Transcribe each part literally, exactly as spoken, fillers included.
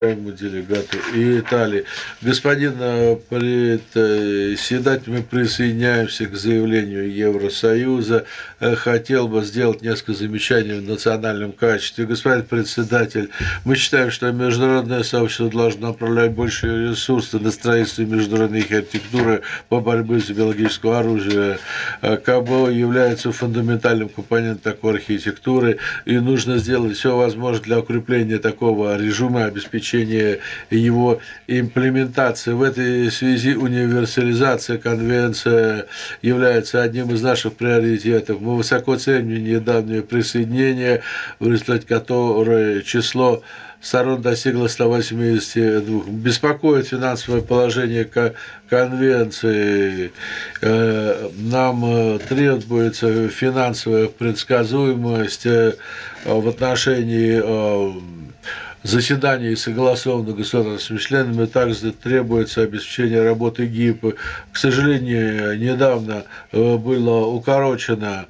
Уважаемому делегату и Италии. Господин э, председатель, мы присоединяемся к заявлению Евросоюза. Э, Хотел бы сделать несколько замечаний в национальном качестве. Господин председатель, мы считаем, что международное сообщество должно направлять больше ресурсов на строительство международной архитектуры по борьбе с биологическим оружием. КБО является фундаментальным компонентом такой архитектуры, и нужно сделать все возможное для укрепления такого режима обеспечения его имплементации. В этой связи универсализация конвенции является одним из наших приоритетов. Мы высоко ценим недавнее присоединение, в результате которого число сторон достигло ста восьмидесяти двух. Беспокоит финансовое положение конвенции. Нам требуется финансовая предсказуемость в отношении заседаний, согласованных государственными членами, также требуется обеспечение работы ГИП. К сожалению, недавно было укорочено,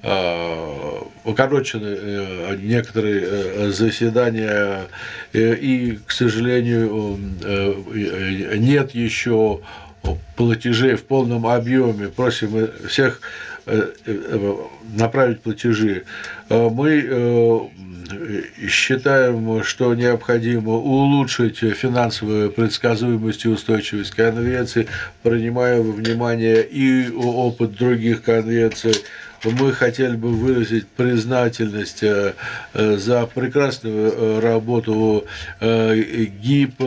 укорочены некоторые заседания, и, к сожалению, нет еще платежей в полном объеме. Просим всех направить платежи. Мы считаем, что необходимо улучшить финансовую предсказуемость и устойчивость конвенции, принимая во внимание и опыт других конвенций. Мы хотели бы выразить признательность за прекрасную работу ГИП,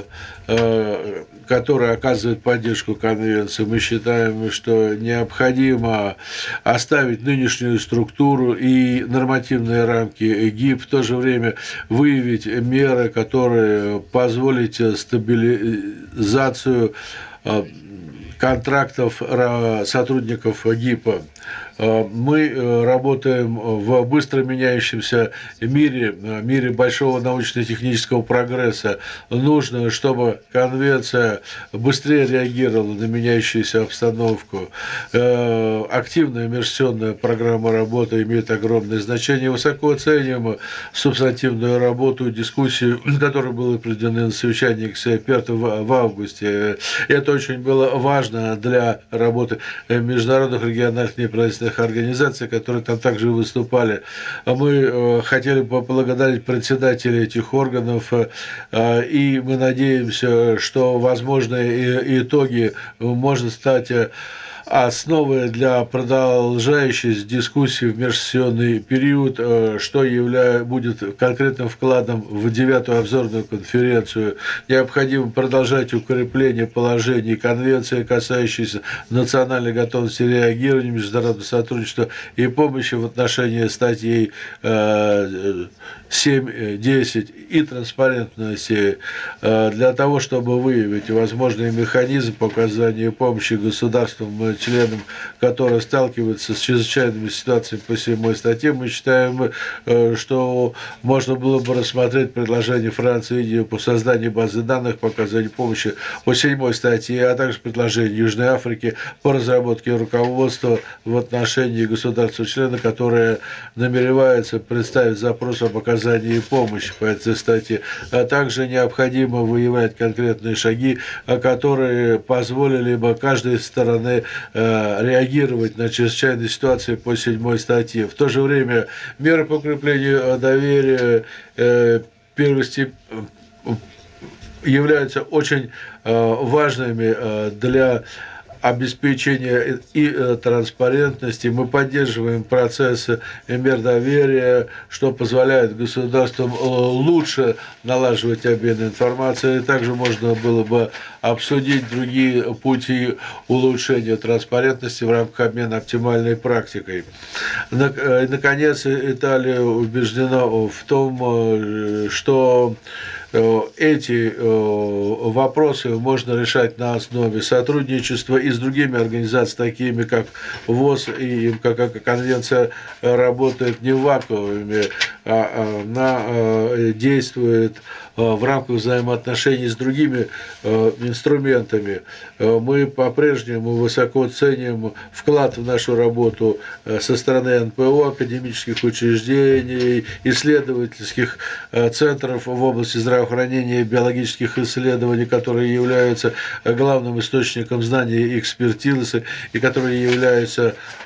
который оказывает поддержку конвенции. Мы считаем, что необходимо оставить нынешнюю структуру и нормативные рамки ГИП, в то же время выявить меры, которые позволят стабилизацию контрактов сотрудников ГИПа. Мы работаем в быстро меняющемся мире, мире большого научно-технического прогресса. Нужно, чтобы конвенция быстрее реагировала на меняющуюся обстановку. Активная межсезонная программа работы имеет огромное значение. Высоко оценим субстантивную работу, дискуссию, которая была проведена на совещании экспертов в августе. Это очень было важно для работы международных региональных неправительственных организаций, которые там также выступали. Мы хотели бы поблагодарить председателей этих органов, и мы надеемся, что возможные итоги может стать основы для продолжающейся дискуссии в межсессионный период, что явля... будет конкретным вкладом в девятую обзорную конференцию. Необходимо продолжать укрепление положений конвенции, касающейся национальной готовности реагирования, международного сотрудничества и помощи в отношении статей семь, десять и транспарентности, для того, чтобы выявить возможные механизмы по оказанию помощи государствам, членам, которые сталкиваются с чрезвычайными ситуациями по седьмой статье. Мы считаем, что можно было бы рассмотреть предложение Франции и Индии по созданию базы данных по оказанию помощи по седьмой статье, а также предложение Южной Африки по разработке руководства в отношении государства-члена, которое намеревается представить запрос об оказании помощи по этой статье. А также необходимо выявлять конкретные шаги, которые позволили бы каждой стороне реагировать на чрезвычайные ситуации по седьмой статье. В то же время меры по укреплению доверия первости являются очень важными для обеспечения и транспарентности. Мы поддерживаем процесс мер доверия, что позволяет государствам лучше налаживать обмен информацией. Также можно было бы обсудить другие пути улучшения транспарентности в рамках обмена оптимальной практикой. Наконец, Италия убеждена в том, что эти вопросы можно решать на основе сотрудничества и с другими организациями, такими как ВОЗ и как конвенция работает не в вакууме, а она действует в рамках взаимоотношений с другими инструментами. Мы по-прежнему высоко ценим вклад в нашу работу со стороны эн пэ о, академических учреждений, исследовательских центров в области здравоохранения и биологических исследований, которые являются главным источником знаний и экспертизы, и которые являются